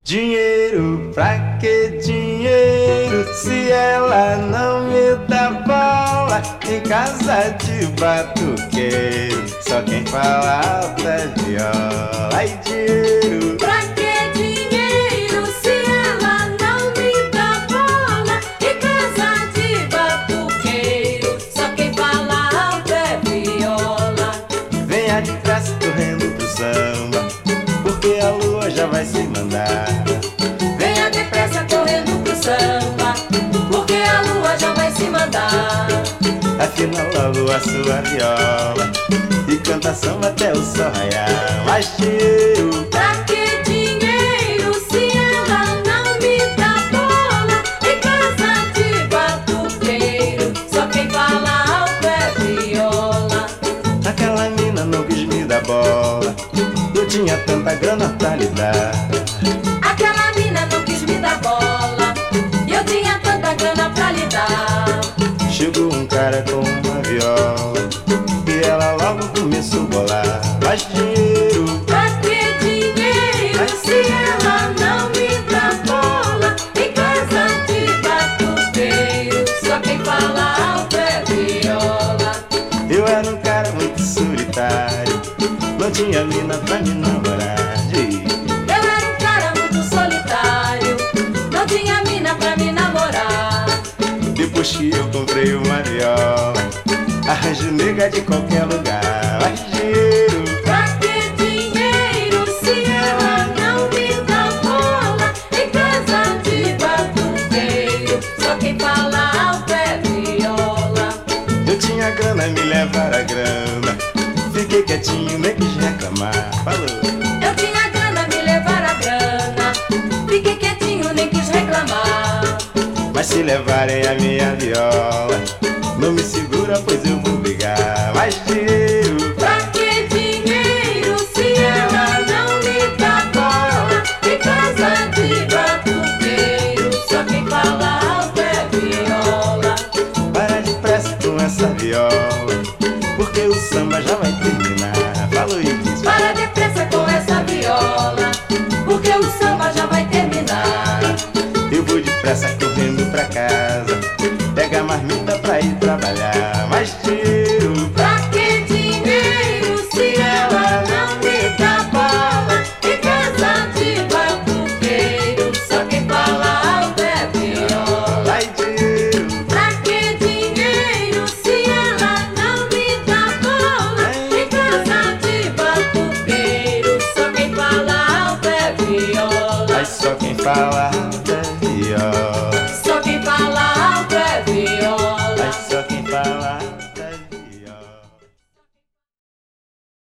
Dinheiro, pra que dinheiro se ela não me dá bola? Em casa de batuqueiro, só quem fala alto é viola. Ai, dinheiro, pra que dinheiro se ela não me dá bola? Em casa de batuqueiro, só quem fala alto é viola. venha depressa correndo pro samba, porque a lua já vai se mandar. Venha depressa correndo pro samba, porque a lua já vai se mandar. Afinal a lua sua viola e canta samba até o sol raiar. Mas dinheiro, Pra que dinheiro se ela não me dá bola? Em casa de batuqueiro, só quem fala alto é viola. aquela mina não quis me dar bola, eu tinha tanta grana pra lhe dar. Aquela mina não quis me dar bola, e eu tinha tanta grana pra lhe dar. Chegou um cara com uma viola e ela logo começou a bolar. Mas dinheiro, Pra que dinheiro se ela não me dá bola? Em casa de batuqueiro, só quem fala alto é viola. eu era um cara muito solitário, não tinha mina pra me namorar. Eu era um cara muito solitário, não tinha mina pra me namorar. Depois que eu comprei uma viola, arranjo nega de qualquer lugar. Mas dinheiro, Pra que dinheiro se ela não me dá bola? Em casa de batuqueiro, só quem fala alto é viola. eu tinha grana, me levaram a grana, fiquei quietinho, nem quis reclamar. Falou. Eu tinha grana, me levaram a grana, fiquei quietinho, nem quis reclamar. Mas se levarem a minha viola, não me segura, pois eu vou brigar. Mas dinheiro, Pra que dinheiro se ela não me dá bola? Em casa de batuqueiro, só quem fala alto é viola. para depressa com essa viola, porque o samba já vai terminar. Falou e disse. Para depressa com essa viola, porque o samba já vai terminar. Eu vou depressa correndo pra casa, pega a marmita pra ir trabalhar. Mas dinheiro, Pra que dinheiro se ela não me dá bola? Em casa de batuqueiro, só quem fala alto é viola. ai dinheiro, Pra que dinheiro se ela não me dá bola? Em casa de batuqueiro, só quem fala alto é viola. mas só quem fala alto é